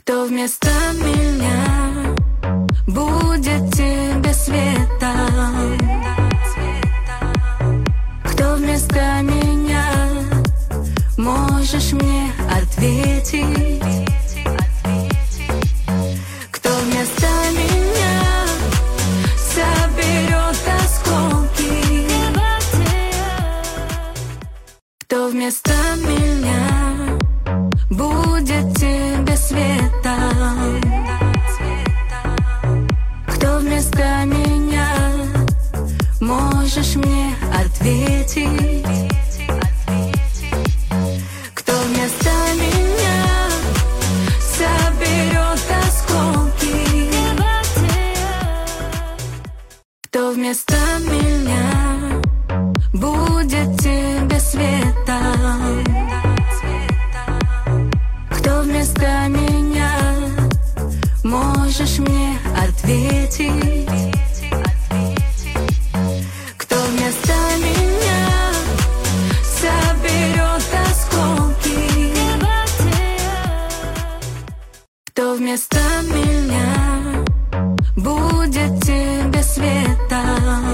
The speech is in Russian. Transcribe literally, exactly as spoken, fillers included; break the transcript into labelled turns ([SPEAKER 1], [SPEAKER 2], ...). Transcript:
[SPEAKER 1] Кто вместо меня будет тебе светом? Кто вместо меня можешь мне ответить? Кто вместо меня соберет осколки? Кто вместо меня будет тебе светом? Кто вместо меня можешь мне ответить? Кто вместо меня соберет осколки? Кто вместо меня будет тебе светом? Кто вместо меня можешь мне ответить? Кто вместо меня соберет осколки? Кто вместо меня будет тебе светом?